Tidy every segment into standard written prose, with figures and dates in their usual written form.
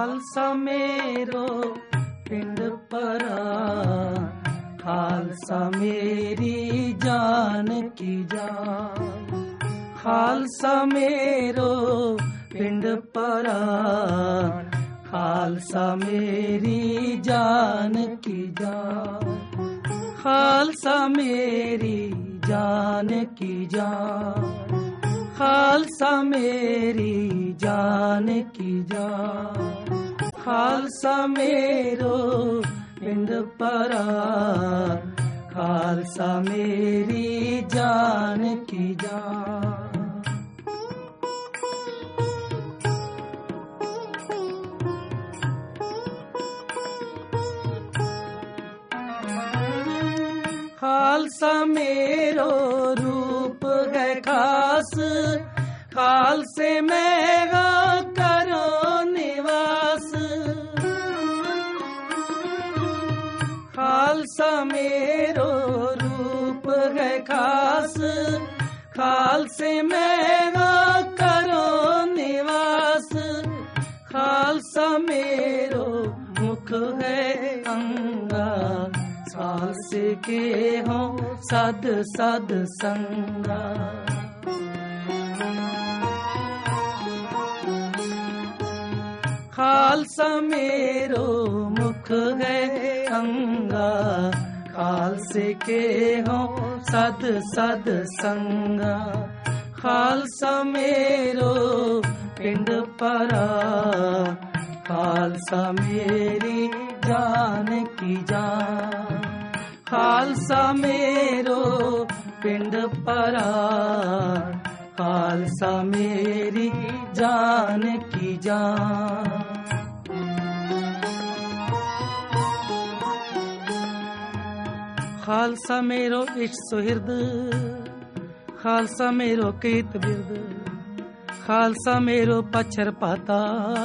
खालसा मेरो पिंड परान, खालसा मेरी जान की जान। खालसा मेरो पिंड परान, खालसा मेरी जान की जान। खालसा मेरी जान की जान, खालसा मेरी जान की जान। खालसा मेरो पिंड परान, खालसा मेरी जान की जान। खालसा मेरो रूप है खास, खालसे में करो निवास। खालसा मेरो रूप है खास, खालसे में करो निवास। खालसा मेरो मुख है अंगा, खालसे के हो सद सद संगा। खालसा मेरो मुख है अंगा, खालसे के हो सद सद संगा। खालसा मेरो पिंड परान, खालसा मेरी जान की जान। खालसा मेरो पिंड परान, खालसा मेरी जान की जान। खालसा मेरो इष्ट सुहृद, खालसा मेरो कृत बिरद। खालसा मेरो पच्छर पाता,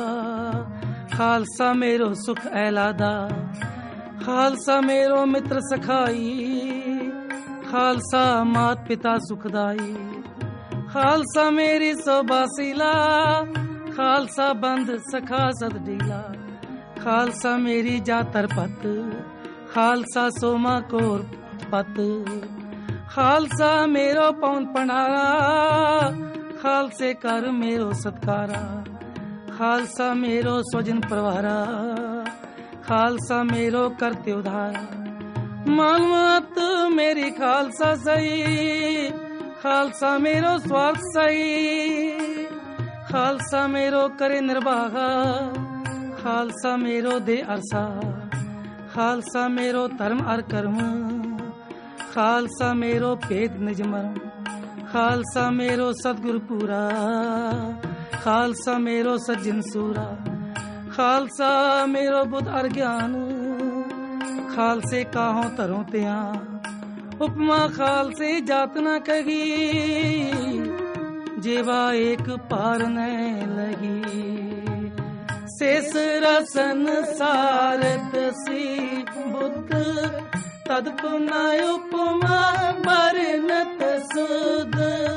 खालसा मेरो सुख ऐलादा। खालसा मेरो मित्र सखाई, खालसा मात पिता सुखदाई। खालसा मेरी सोबासीला, खालसा बंद सखा सद डीला। खालसा मेरी जातर पत, खालसा सोमा कोर पत। खालसा मेरो पौन पनारा, खालसे कर मेरो सत्कारा। खालसा मेरो स्वजन परवारा, खालसा मेरो करते उधारा। मानवत मेरी खालसा सही, खालसा मेरो स्वार्थ सही। खालसा मेरो करे निर्वाहा, खालसा मेरो दे अरसा। खालसा मेरो धर्म अर कर्म, खालसा मेरो भेद निज मर्म। खालसा मेरो सतगुरु पूरा, खालसा मेरो सज्जन सूरा। खालसा मेरो बुद्ध अर ज्ञान, खालसे काहों तरों त्यां। उपमा खालसे जात न कही, जेवा एक पार न लगी। शेष रसन सारद सी बुद्ध, तद पुनः उपमा बरनत सुध।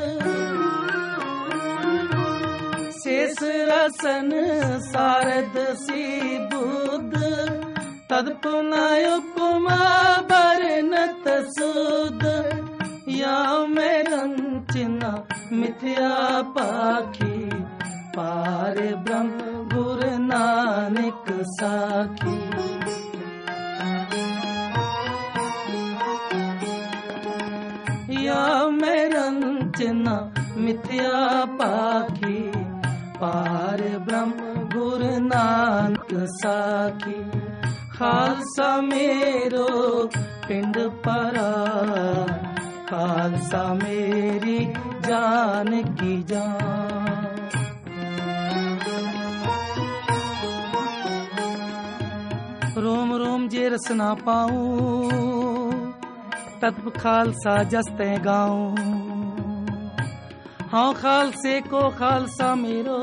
शेष रसन सारद सी बुद्ध, तद पुनः उपमा बरनत सुध। या मैं रंचना मिथ्या पाखी, पार ब्रह्म गुरु नानक साखी। या मैं रंचना मिथ्या पाखी, पार ब्रह्म गुरु नानक साखी। खालसा मेरो पिंड परान, खालसा मेरी जान की जान। रोम रोम जे रस ना पाऊं, तत्व खालसा जस्ते गाऊं। हाँ खालसे को खालसा मेरो,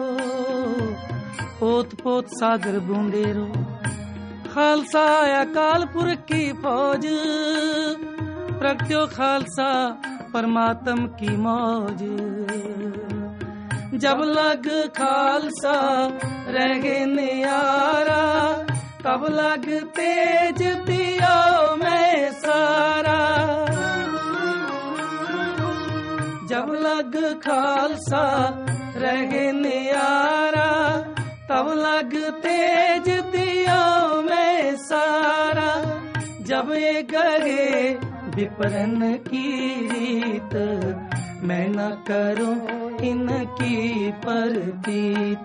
पोत पोत सागर बूंदेरो। खालसा अकाल पुरख की फौज, प्रगट्यो खालसा परमात्म की मौज। जब लग खालसा रह गए न्यारा, तब लग तेज दिया मैं सारा। जब लग खालसा रह गए न्यारा, तब लग तेज दिया मैं सारा। जब ये गए विपरन की रीत, मैं न करूं इनकी परतीत।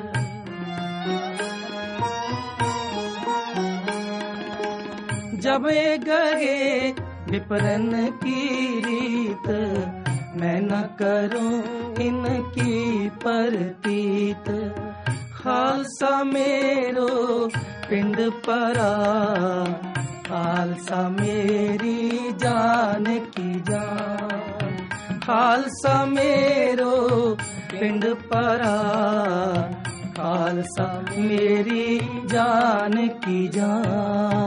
जब ये गए विपरन की रीत, मैं न करूं इनकी परतीत। खालसा मेरो पिंड परा, खालसा मेरी जान की जान। खालसा मेरो पिंड परा, खालसा मेरी जान की जान।